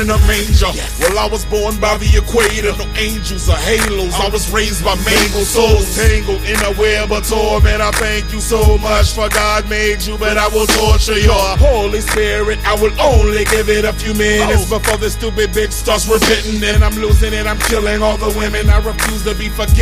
in a manger. Well, I was born by the equator, no angels or halos. I was raised by mangled souls, tangled in a web of torment. I thank you so much for God made you, but I will torture your Holy Spirit. I will only give it a few minutes before this stupid bitch starts repenting. And I'm losing it, I'm killing all the women. I refuse to be forgiven.